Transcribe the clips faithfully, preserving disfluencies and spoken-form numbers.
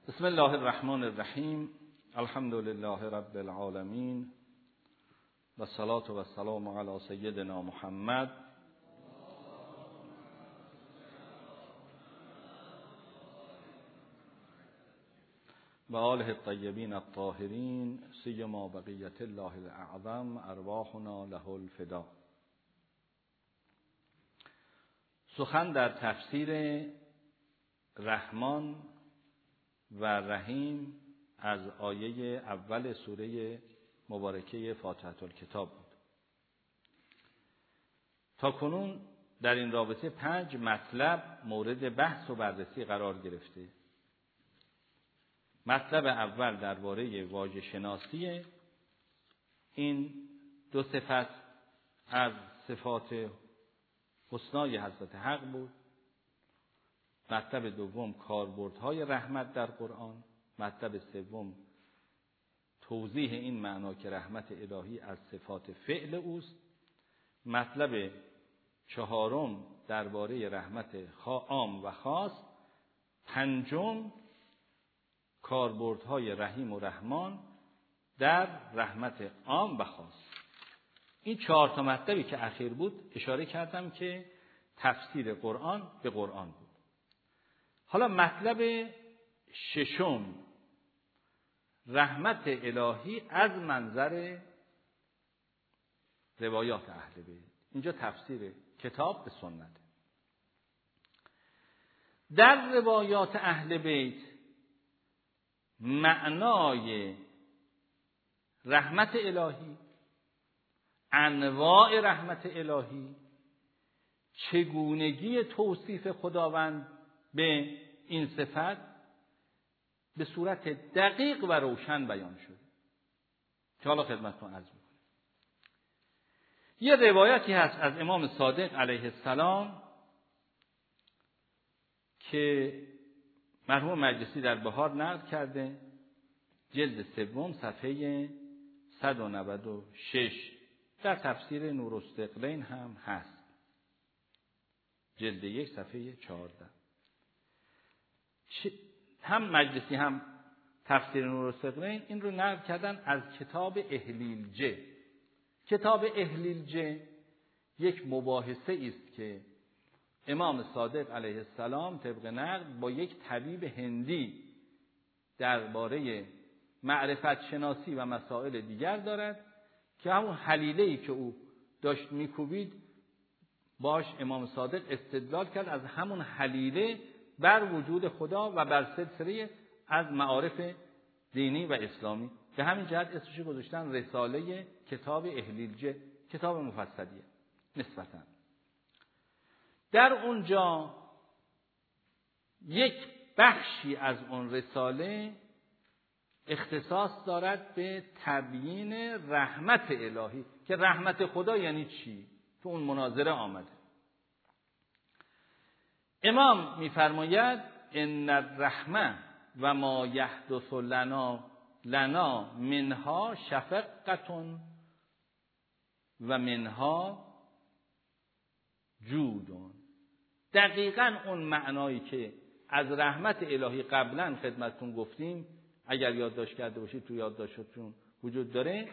بسم الله الرحمن الرحیم. الحمد لله رب العالمین و الصلاة و السلام علی سیدنا محمد و آله الطیبین الطاهرین سیما بقیة الله الاعظم ارواحنا له الفدا. سخن در تفسیر رحمان و رحیم از آیه اول سوره مبارکه فاتحه الکتاب بود. تا کنون در این رابطه پنج مطلب مورد بحث و بررسی قرار گرفته. مطلب اول درباره واژه شناسی این دو صفت از صفات حسنای حضرت حق بود. مطلب دوم کاربردهای رحمت در قرآن. مطلب سوم توضیح این معنا که رحمت الهی از صفات فعل اوست. مطلب چهارم درباره رحمت عام و خاص. پنجم کاربردهای رحیم و رحمان در رحمت عام و خاص. این چهار تا مطلبی که اخیر بود اشاره کردم که تفسیر قرآن به قرآن بود. حالا مطلب ششم رحمت الهی از منظر روایات اهل بیت. اینجا تفسیر کتاب به سنت. در روایات اهل بیت معنای رحمت الهی، انواع رحمت الهی، چگونگی توصیف خداوند به این صفت به صورت دقیق و روشن بیان شده که حالا خدمتتون عرض میکنم. یه روایتی هست از امام صادق علیه السلام که مرحوم مجلسی در بهار نقل کرده، جلد سوم صفحه صد و نود و شش، در تفسیر نورالثقلین هم هست، جلد یک صفحه چهارده. هم مجلسی هم تفسیر نورالثقلین این رو نقل کردن از کتاب اهلیلجه. کتاب اهلیلجه یک مباحثه است که امام صادق علیه السلام طبق نقل با یک طبیب هندی درباره معرفت شناسی و مسائل دیگر دارد که همون حلیله‌ای که او داشت میکوبید باش امام صادق استدلال کرد از همون حلیله بر وجود خدا و بر سلسله از معارف دینی و اسلامی. به همین جهت اسمش گذاشتن رساله کتاب اهلیلجه، کتاب مفصلیه نسبتاً. در اونجا یک بخشی از اون رساله اختصاص دارد به تبیین رحمت الهی که رحمت خدا یعنی چی؟ تو اون مناظره آمده. امام می‌فرماید ان الرحمه و ما یحدث لنا لنا منها شفقة و منها جودون. دقیقاً اون معنایی که از رحمت الهی قبلا خدمتتون گفتیم، اگر یادداشت کرده باشید تو یادداشتتون وجود داره،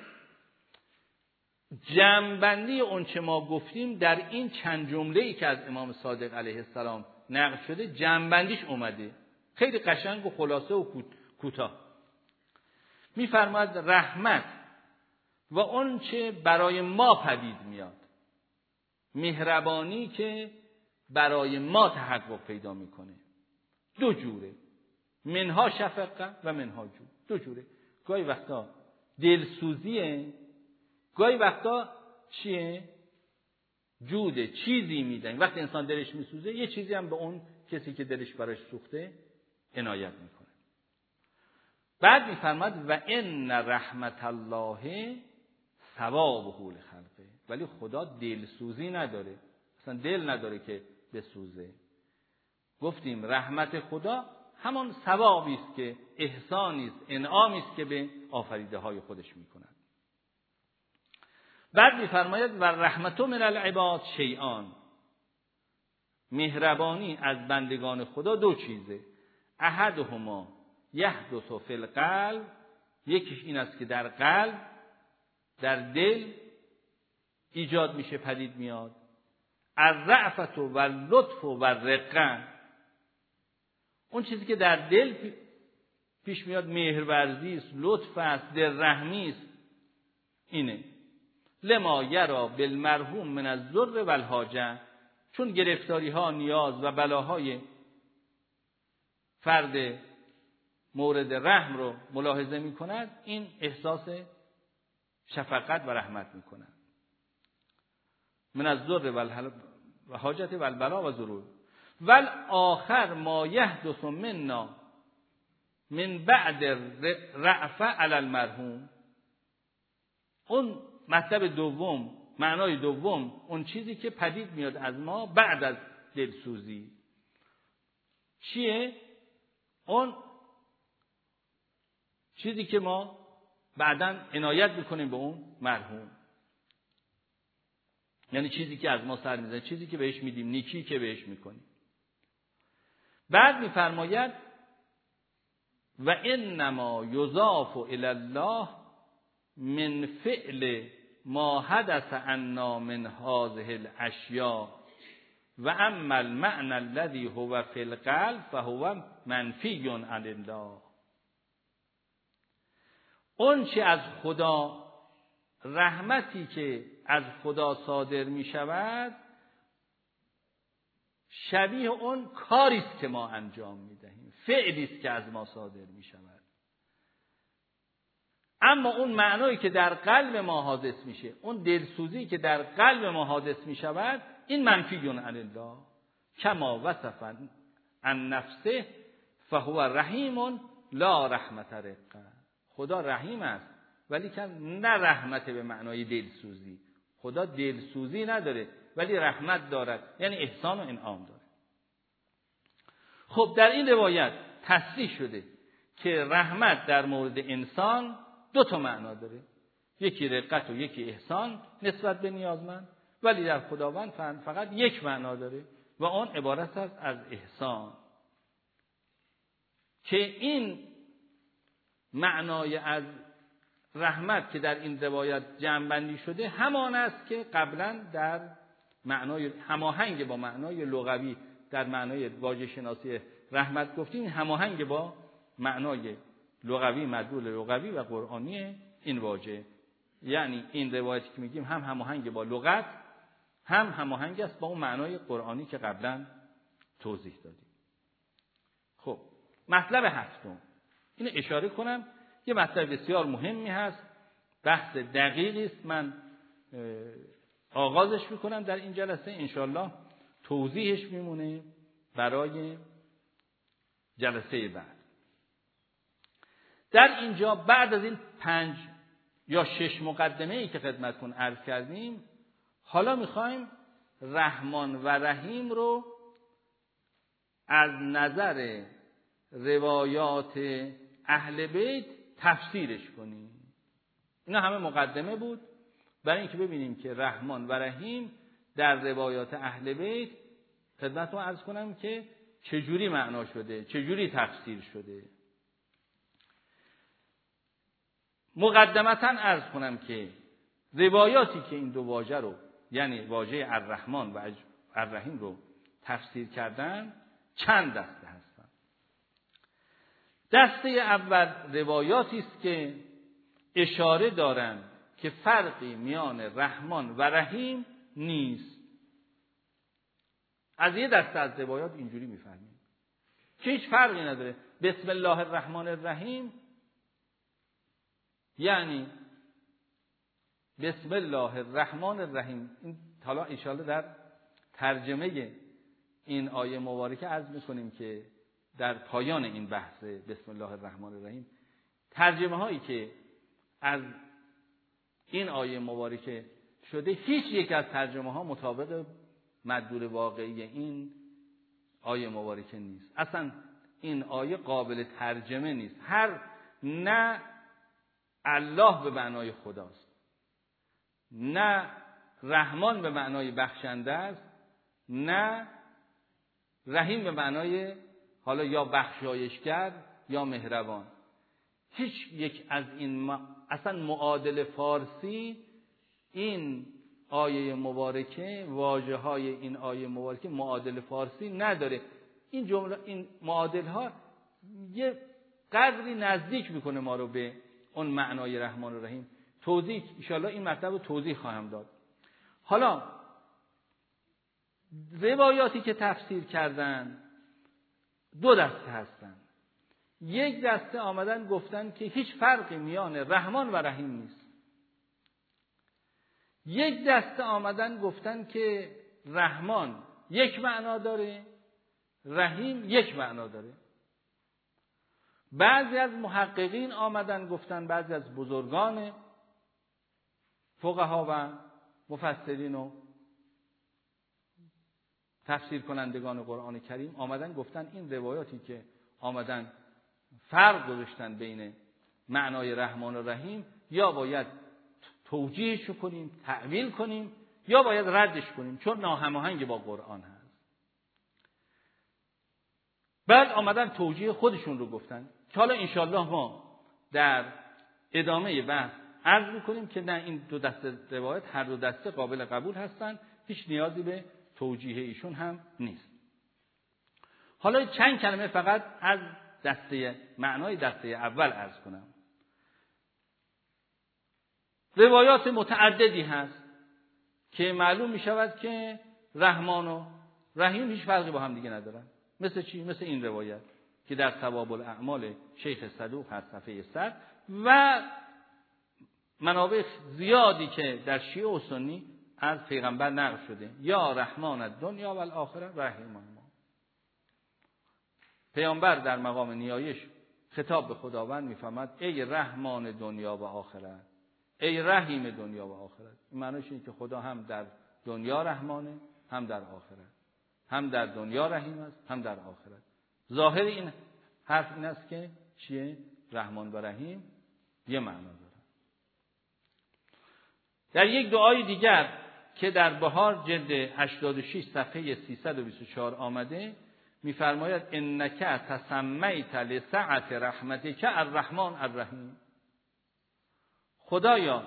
جمع‌بندی اون چه ما گفتیم در این چند جمله‌ای که از امام صادق علیه السلام نقل شده جمع‌بندیش اومده، خیلی قشنگ و خلاصه و کوتاه. می‌فرماید رحمت و اون چه برای ما پدید میاد، مهربانی که برای ما تحقق پیدا میکنه، دو جوره، منها شفقه و منها جود. دو جوره، گاهی وقتا دلسوزیه، گاهی وقتا چیه؟ جوده، چیزی میدن. وقتی انسان دلش میسوزه یه چیزی هم به اون کسی که دلش براش سوخته عنایت میکنه. بعد میفرماد و ان رحمت الله ثوابه لخلقه. ولی خدا دلسوزی نداره، اصلا دل نداره که بسوزه. گفتیم رحمت خدا همان ثوابی است که احسانی است، انعامی است که به آفریده های خودش میکند. بعد میفرماید و رحمت من العباد شیئان، مهربانی از بندگان خدا دو چیزه، احدهما یحدث فی القلب، یکیش این است که در قلب، در دل ایجاد میشه، پدید میاد. الرأفت و اللطف و الرقه، اون چیزی که در دل پیش میاد مهرورزی است، لطف است، دلرحمی است. اینه لما یرا بالمرحوم من الضر والحاجه، چون گرفتاری ها، نیاز و بلاهای فرد مورد رحم رو ملاحظه می کند، این احساس شفقت و رحمت می کند. من الضر والحاجه والبلا و ضرور. والآخر ما یحدث منا من بعد رأفه علی المرحوم، اون مطلب دوم، معنای دوم، اون چیزی که پدید میاد از ما بعد از دلسوزی چیه؟ اون چیزی که ما بعداً عنایت میکنیم به اون مرحوم، یعنی چیزی که از ما سر میزنه، چیزی که بهش میدیم، نیکی که بهش میکنیم. بعد میفرماید و انما یضاف الی الله من فعل ما حدث عنا من هذه الاشیاء و اما المعنى الذي هو فی القلب فهو منفی عن الله. اون چه از خدا، رحمتی که از خدا صادر می شود، شبیه اون کاری است که ما انجام می دهیم، فعلی است که از ما صادر می شود. اما اون معنایی که در قلب ما حادث میشه، اون دلسوزی که در قلب ما حادث می شود، این منفی عن الله. کما وصف عن نفسه فهو رحیم لا رحمت رقه. خدا رحیم است ولی که نه رحمت به معنای دلسوزی. خدا دلسوزی نداره ولی رحمت دارد، یعنی احسان و انعام داره. خب در این روایت تصریح شده که رحمت در مورد انسان دو تا معنا داره، یکی رقت و یکی احسان نسبت به نیازمند، ولی در خداوند فقط یک معنا داره و آن عبارت است از احسان، که این معنای از رحمت که در این روایت جمع‌بندی شده همان است که قبلا در معنای هماهنگ با معنای لغوی در معنای واژه شناسی رحمت گفتیم، هماهنگ با معنای لغوی، مدلول لغوی و قرآنی این واژه. یعنی این روایتی که میگیم هم هماهنگ با لغت، هم هماهنگ است با اون معنای قرآنی که قبلا توضیح دادیم. خب مطلب هفتم، اینو اشاره کنم، یه مطلب بسیار مهمی هست، بحث دقیقی است. من آغازش میکنم در این جلسه، انشالله توضیحش میمونه برای جلسه بعد. در اینجا بعد از این پنج یا شش مقدمه ای که خدمتتون عرض کردیم، حالا میخوایم رحمان و رحیم رو از نظر روایات اهل بیت تفسیرش کنیم. اینا همه مقدمه بود برای اینکه ببینیم که رحمان و رحیم در روایات اهل بیت خدمتتون عرض کنم که چجوری معنا شده، چجوری تفسیر شده. مقدمتاً عرض کنم که روایاتی که این دو واژه رو، یعنی واژه الرحمن و الرحیم رو تفسیر کردن چند دسته هستن. دسته اول روایاتی است که اشاره دارند که فرقی میان رحمان و رحیم نیست. از یه دسته از روایات اینجوری میفهمیم که هیچ فرقی نداره. بسم الله الرحمن الرحیم یعنی بسم الله الرحمن الرحیم. این حالا انشاءالله در ترجمه این آیه مبارکه عرض میکنیم که در پایان این بحث بسم الله الرحمن الرحیم ترجمه هایی که از این آیه مبارکه شده، هیچ یک از ترجمه ها مطابق مدلول واقعی این آیه مبارکه نیست. اصلا این آیه قابل ترجمه نیست. هر نه الله به معنای خداست، نه رحمان به معنای بخشنده است، نه رحیم به معنای حالا یا بخشایشگر یا مهربان. هیچ یک از این ما... اصلا معادل فارسی این آیه مبارکه، واژه های این آیه مبارکه معادل فارسی نداره. این جمله، این معادل ها یه قدری نزدیک میکنه ما رو به اون معنای رحمان و رحیم. توضیح ان شاء الله این مطلب رو توضیح خواهم داد. حالا روایاتی که تفسیر کردن دو دسته هستن. یک دسته آمدن گفتن که هیچ فرقی میان رحمان و رحیم نیست. یک دسته آمدن گفتن که رحمان یک معنا داره، رحیم یک معنا داره. بعضی از محققین آمدن گفتن، بعضی از بزرگان فقها و مفسرین و تفسیر کنندگان قرآن کریم آمدن گفتن این روایاتی که آمدن فرق گذاشتن بین معنای رحمان و رحیم، یا باید توجیهش کنیم، تعویل کنیم، یا باید ردش کنیم، چون ناهماهنگ با قرآن هست. بعد آمدن توجیه خودشون رو گفتن که حالا انشالله ما در ادامه بحث عرض میکنیم که نه، این دو دسته روایت هر دو دسته قابل قبول هستن، هیچ نیازی به توجیه ایشون هم نیست. حالا چند کلمه فقط از دسته معنای دسته اول عرض کنم. روایات متعددی هست که معلوم می شود که رحمان و رحیم هیچ فرقی با هم دیگه ندارن. مثل چی؟ مثل این روایت که در ثواب الاعمال شیخ صدوق هست صفحه صد و منابع زیادی که در شیعه و سنی از پیغمبر نقل شده. یا رحمان الدنیا و الاخره رحیم ما. پیامبر در مقام نیایش خطاب به خداوند میفرماد ای رحمان دنیا و آخرت، ای رحیم دنیا و آخرت. این معنیش اینه که خدا هم در دنیا رحمانه، هم در آخرت. هم در دنیا رحیم است، هم در آخرت. ظاهر این حرف این است که چیه؟ رحمان و رحیم یه معنا داره. در یک دعای دیگر که در بهار جلد هشتاد و شش صفحه سیصد و بیست و چهار آمده می‌فرماید انک تسمیت لسعة رحمتک الرحمن الرحیم. خدایا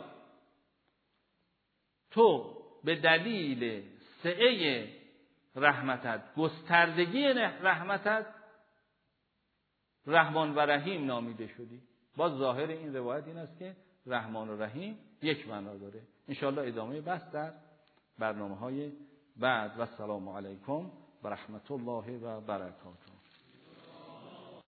تو به دلیل سعه رحمتت، گستردگی رحمتت، رحمان و رحیم نامیده شدی. باز ظاهر این روایت این است که رحمان و رحیم یک معنا داره. انشاءالله ادامه بحث در برنامه‌های بعد. و السلام علیکم و رحمت الله و برکاته.